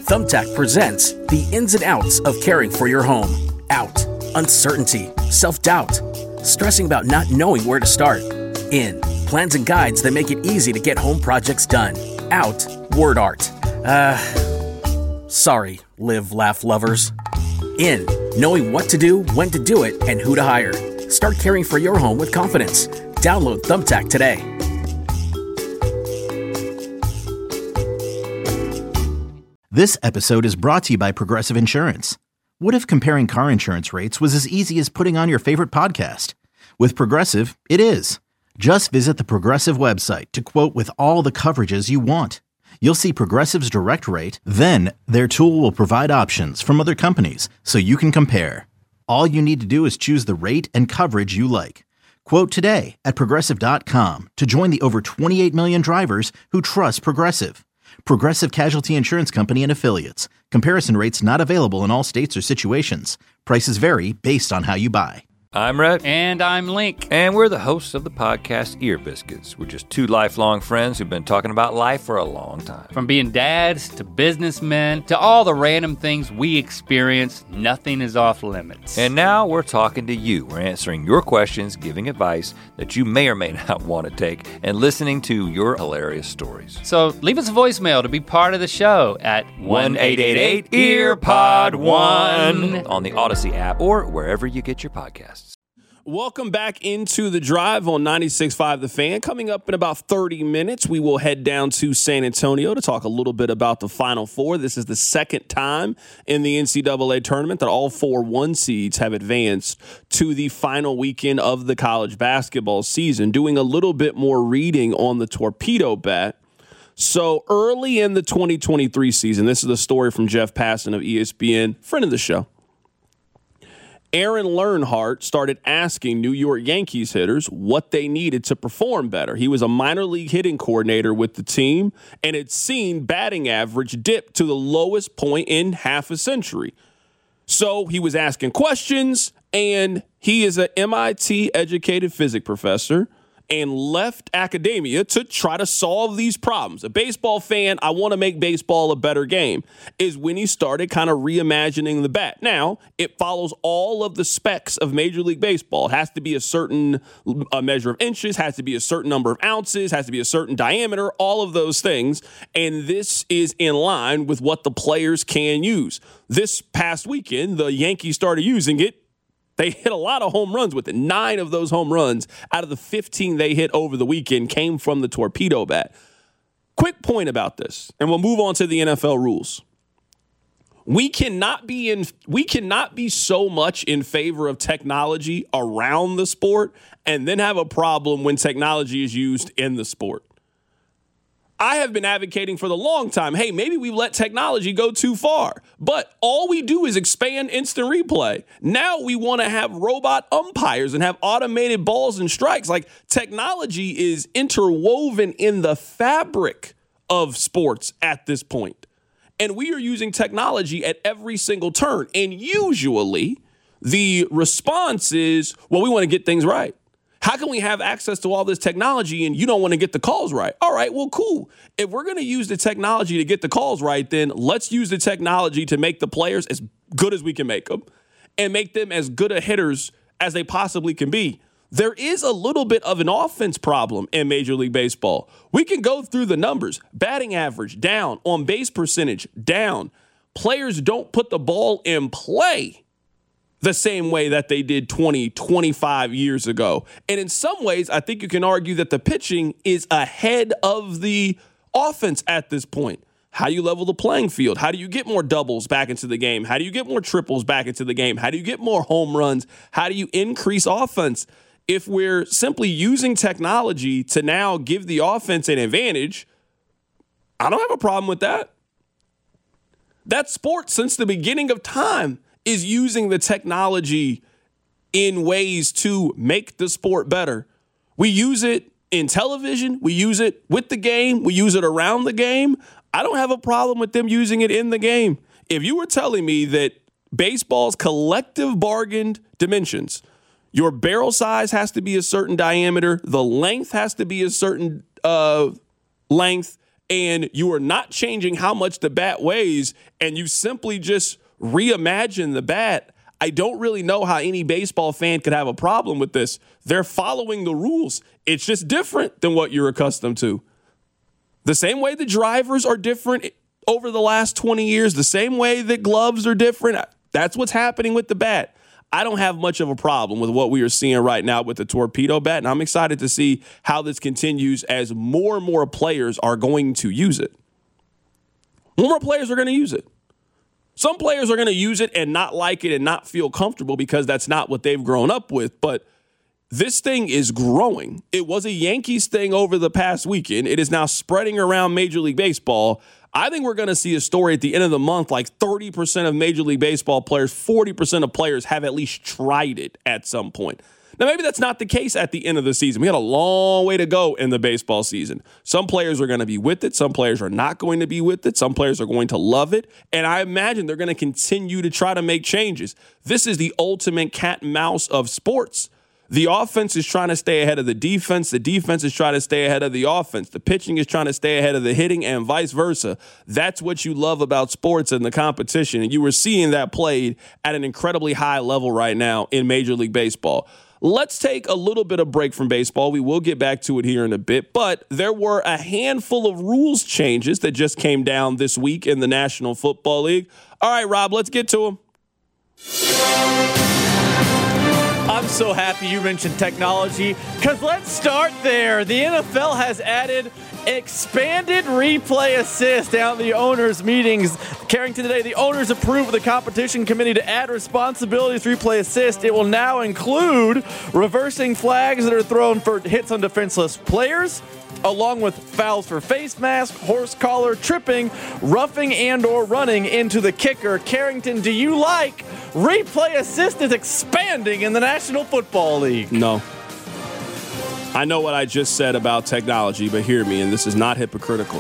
Thumbtack presents the ins and outs of caring for your home. Out, uncertainty, self-doubt, stressing about not knowing where to start. In, plans and guides that make it easy to get home projects done. Out, word art. Sorry, live, laugh lovers. In, knowing what to do, when to do it, and who to hire. Start caring for your home with confidence. Download Thumbtack today. This episode is brought to you by Progressive Insurance. What if comparing car insurance rates was as easy as putting on your favorite podcast? With Progressive, it is. Just visit the Progressive website to quote with all the coverages you want. You'll see Progressive's direct rate, then their tool will provide options from other companies so you can compare. All you need to do is choose the rate and coverage you like. Quote today at Progressive.com to join the over 28 million drivers who trust Progressive. Progressive Casualty Insurance Company and Affiliates. Comparison rates not available in all states or situations. Prices vary based on how you buy. I'm Rhett. And I'm Link. And we're the hosts of the podcast Ear Biscuits. We're just two lifelong friends who've been talking about life for a long time. From being dads to businessmen to all the random things we experience, nothing is off limits. And now we're talking to you. We're answering your questions, giving advice that you may or may not want to take, and listening to your hilarious stories. So leave us a voicemail to be part of the show at 1-888-EARPOD-1 on the Odyssey app or wherever you get your podcasts. Welcome back into the drive on 96.5 The Fan. Coming up in about 30 minutes, we will head down to San Antonio to talk a little bit about the Final Four. This is the second time in the NCAA tournament that all 4 1 seeds have advanced to the final weekend of the college basketball season. Doing a little bit more reading on the torpedo bet. So early in the 2023 season, this is a story from Jeff Passan of ESPN, friend of the show. Aaron Learnhardt started asking New York Yankees hitters what they needed to perform better. He was a minor league hitting coordinator with the team and had seen batting average dip to the lowest point in half a century. So he was asking questions, and he is an MIT-educated physics professor and left academia to try to solve these problems. A baseball fan, I want to make baseball a better game, is when he started kind of reimagining the bat. Now, it follows all of the specs of Major League Baseball. It has to be a certain measure of inches, has to be a certain number of ounces, has to be a certain diameter, all of those things. And this is in line with what the players can use. This past weekend, the Yankees started using it. They hit a lot of home runs with it. 9 of those home runs out of the 15 they hit over the weekend came from the torpedo bat. Quick point about this, and we'll move on to the NFL rules. We cannot be so much in favor of technology around the sport and then have a problem when technology is used in the sport. I have been advocating for the long time, hey, maybe we've let technology go too far. But all we do is expand instant replay. Now we want to have robot umpires and have automated balls and strikes. Like, technology is interwoven in the fabric of sports at this point. And we are using technology at every single turn. And usually the response is, well, we want to get things right. How can we have access to all this technology and you don't want to get the calls right? All right, well, cool. If we're going to use the technology to get the calls right, then let's use the technology to make the players as good as we can make them and make them as good a hitters as they possibly can be. There is a little bit of an offense problem in Major League Baseball. We can go through the numbers. Batting average down, on base percentage down. Players don't put the ball in play the same way that they did 20, 25 years ago. And in some ways, I think you can argue that the pitching is ahead of the offense at this point. How do you level the playing field? How do you get more doubles back into the game? How do you get more triples back into the game? How do you get more home runs? How do you increase offense? If we're simply using technology to now give the offense an advantage, I don't have a problem with that. That sport, since the beginning of time, is using the technology in ways to make the sport better. We use it in television. We use it with the game. We use it around the game. I don't have a problem with them using it in the game. If you were telling me that baseball's collective bargained dimensions, your barrel size has to be a certain diameter, the length has to be a certain length, and you are not changing how much the bat weighs, and you simply just reimagine the bat, I don't really know how any baseball fan could have a problem with this. They're following the rules. It's just different than what you're accustomed to. The same way the drivers are different over the last 20 years, the same way that gloves are different, that's what's happening with the bat. I don't have much of a problem with what we are seeing right now with the torpedo bat, and I'm excited to see how this continues as more and more players are going to use it. More players are going to use it. Some players are going to use it and not like it and not feel comfortable because that's not what they've grown up with, but this thing is growing. It was a Yankees thing over the past weekend. It is now spreading around Major League Baseball. I think we're going to see a story at the end of the month, like 30% of Major League Baseball players, 40% of players have at least tried it at some point. Now, maybe that's not the case at the end of the season. We had a long way to go in the baseball season. Some players are going to be with it. Some players are not going to be with it. Some players are going to love it. And I imagine they're going to continue to try to make changes. This is the ultimate cat and mouse of sports. The offense is trying to stay ahead of the defense. The defense is trying to stay ahead of the offense. The pitching is trying to stay ahead of the hitting and vice versa. That's what you love about sports and the competition. And you were seeing that played at an incredibly high level right now in Major League Baseball. Let's take a little bit of break from baseball. We will get back to it here in a bit, but there were a handful of rules changes that just came down this week in the National Football League. All right, Rob, let's get to them. I'm so happy you mentioned technology, because let's start there. The NFL has added expanded replay assist down the owners' meetings. Carrington today, the owners approved the competition committee to add responsibilities for replay assist. It will now include reversing flags that are thrown for hits on defenseless players, along with fouls for face mask, horse collar, tripping, roughing, and or running into the kicker. Carrington, do you like replay assist is expanding in the National Football League? No. I know what I just said about technology, but hear me, and this is not hypocritical.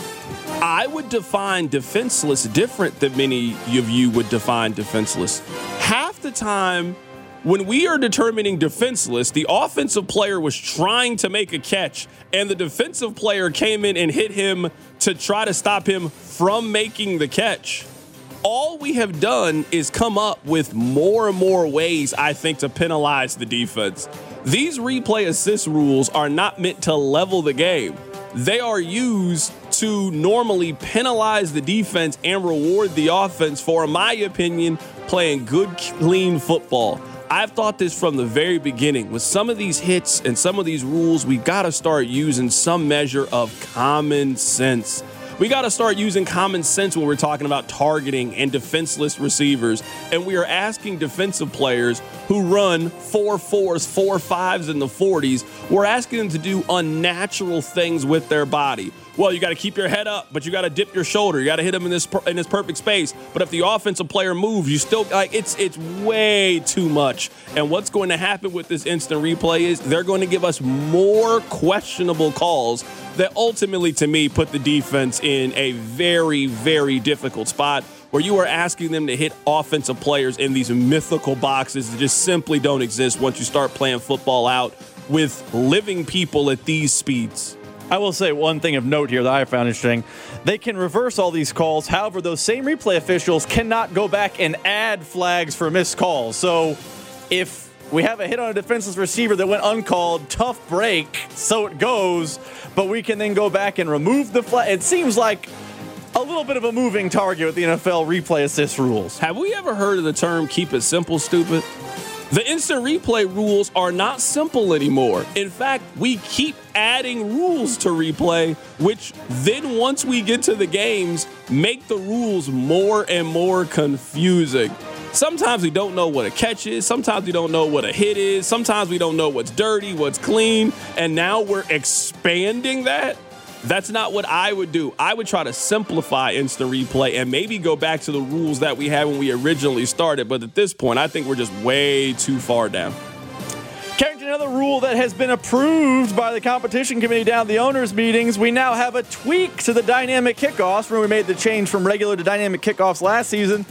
I would define defenseless different than many of you would define defenseless. Half the time, when we are determining defenseless, the offensive player was trying to make a catch, and the defensive player came in and hit him to try to stop him from making the catch. All we have done is come up with more and more ways, I think, to penalize the defense. These replay assist rules are not meant to level the game. They are used to normally penalize the defense and reward the offense for, in my opinion, playing good, clean football. I've thought this from the very beginning. With some of these hits and some of these rules, we've got to start using some measure of common sense. We got to start using common sense when we're talking about targeting and defenseless receivers. And we are asking defensive players who run 4.4s, 4.5s in the 40s, we're asking them to do unnatural things with their body. Well, you got to keep your head up, but you got to dip your shoulder. You got to hit them in this perfect space. But if the offensive player moves, you still it's way too much. And what's going to happen with this instant replay is they're going to give us more questionable calls that ultimately, to me, put the defense in a very, very difficult spot where you are asking them to hit offensive players in these mythical boxes that just simply don't exist once you start playing football out with living people at these speeds. I will say one thing of note here that I found interesting. They can reverse all these calls. However, those same replay officials cannot go back and add flags for missed calls. So if we have a hit on a defenseless receiver that went uncalled, tough break, so it goes, but we can then go back and remove the flag. It seems like a little bit of a moving target with the NFL replay assist rules. Have we ever heard of the term keep it simple, stupid? The instant replay rules are not simple anymore. In fact, we keep adding rules to replay, which then once we get to the games, make the rules more and more confusing. Sometimes we don't know what a catch is. Sometimes we don't know what a hit is. Sometimes we don't know what's dirty, what's clean. And now we're expanding that. That's not what I would do. I would try to simplify instant replay and maybe go back to the rules that we had when we originally started. But at this point, I think we're just way too far down. Carrington, another rule that has been approved by the competition committee down at the owners' meetings. We now have a tweak to the dynamic kickoffs. Remember, we made the change from regular to dynamic kickoffs last season.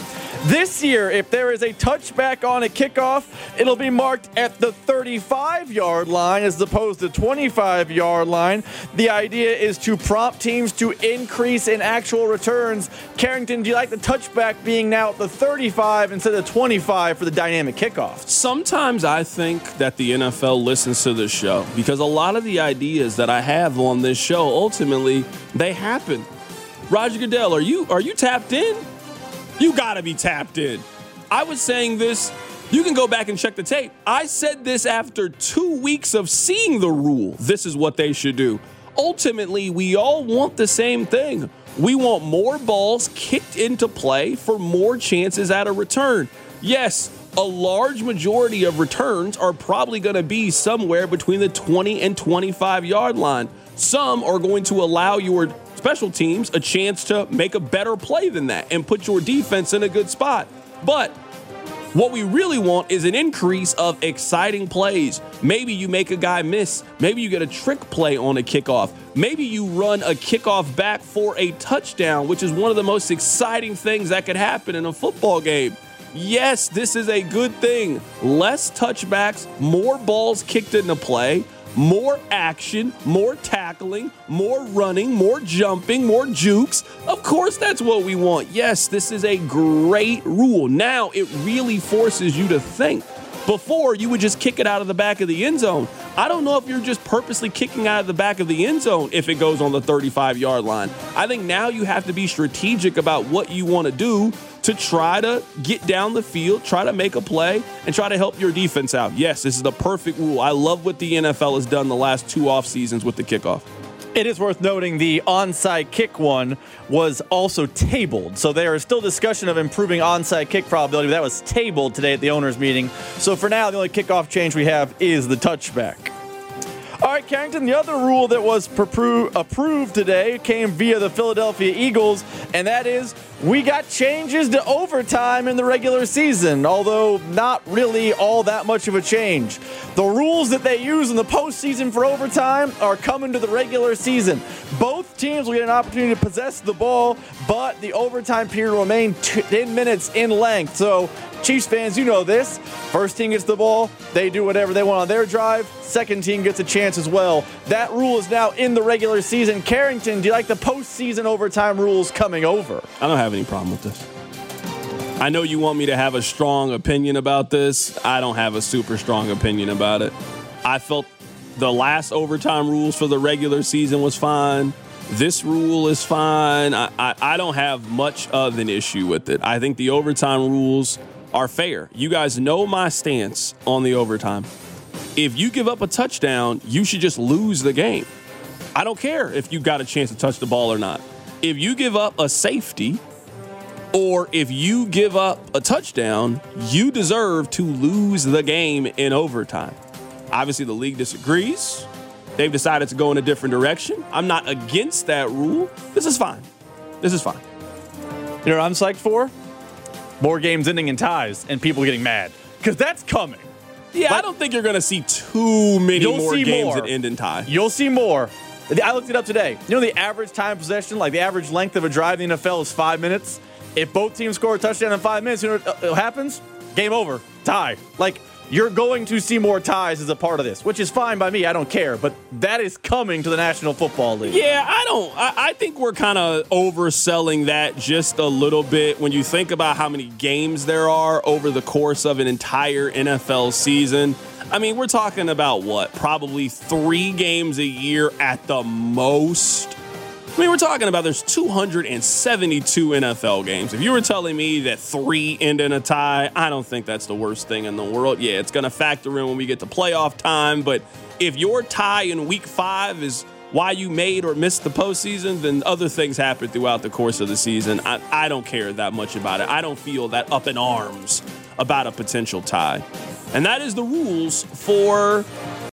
This year, if there is a touchback on a kickoff, it'll be marked at the 35-yard line as opposed to 25-yard line. The idea is to prompt teams to increase in actual returns. Carrington, do you like the touchback being now at the 35 instead of 25 for the dynamic kickoff? Sometimes I think that the NFL listens to this show because a lot of the ideas that I have on this show, ultimately, they happen. Roger Goodell, are you tapped in? You gotta be tapped in. I was saying this, you can go back and check the tape. I said this after 2 weeks of seeing the rule. This is what they should do. Ultimately, we all want the same thing. We want more balls kicked into play for more chances at a return. Yes, a large majority of returns are probably gonna be somewhere between the 20 and 25-yard line. Some are going to allow your special teams a chance to make a better play than that and put your defense in a good spot. But what we really want is an increase of exciting plays. Maybe you make a guy miss. Maybe you get a trick play on a kickoff. Maybe you run a kickoff back for a touchdown, which is one of the most exciting things that could happen in a football game. Yes, this is a good thing. Less touchbacks, more balls kicked into play, more action, more tackling, more running, more jumping, more jukes. Of course, that's what we want. Yes, this is a great rule. Now it really forces you to think. Before, you would just kick it out of the back of the end zone. I don't know if you're just purposely kicking out of the back of the end zone if it goes on the 35-yard line. I think now you have to be strategic about what you want to do to try to get down the field, try to make a play, and try to help your defense out. Yes, this is the perfect rule. I love what the NFL has done the last 2 off seasons with the kickoff. It is worth noting the onside kick one was also tabled. So there is still discussion of improving onside kick probability, but that was tabled today at the owners' meeting. So for now, the only kickoff change we have is the touchback. All right, Carrington, the other rule that was approved today came via the Philadelphia Eagles, and that is we got changes to overtime in the regular season, although not really all that much of a change. The rules that they use in the postseason for overtime are coming to the regular season. Both teams will get an opportunity to possess the ball, but the overtime period will remain 10 minutes in length. So, Chiefs fans, you know this. First team gets the ball, they do whatever they want on their drive. Second team gets a chance as well. That rule is now in the regular season. Carrington, do you like the postseason overtime rules coming over? I don't have any problem with this. I know you want me to have a strong opinion about this. I don't have a super strong opinion about it. I felt the last overtime rules for the regular season was fine. This rule is fine. I don't have much of an issue with it. I think the overtime rules are fair. You guys know my stance on the overtime. If you give up a touchdown, you should just lose the game. I don't care if you got a chance to touch the ball or not. If you give up a safety or if you give up a touchdown, you deserve to lose the game in overtime. Obviously, the league disagrees. They've decided to go in a different direction. I'm not against that rule. This is fine. This is fine. You know what I'm psyched for? More games ending in ties and people getting mad. Because that's coming. Yeah, I don't think you're going to see too many more games that end in tie. You'll see more. I looked it up today. You know the average time of possession, like the average length of a drive in the NFL is 5 minutes? If both teams score a touchdown in 5 minutes, you know what happens? Game over. Tie. Like, you're going to see more ties as a part of this, which is fine by me. I don't care. But that is coming to the National Football League. Yeah, I think we're kind of overselling that just a little bit when you think about how many games there are over the course of an entire NFL season. I mean, we're talking about what? Probably 3 games a year at the most. I mean, we're talking about there's 272 NFL games. If you were telling me that 3 end in a tie, I don't think that's the worst thing in the world. Yeah, it's going to factor in when we get to playoff time. But if your tie in week 5 is why you made or missed the postseason, then other things happen throughout the course of the season. I don't care that much about it. I don't feel that up in arms about a potential tie. And that is the rules for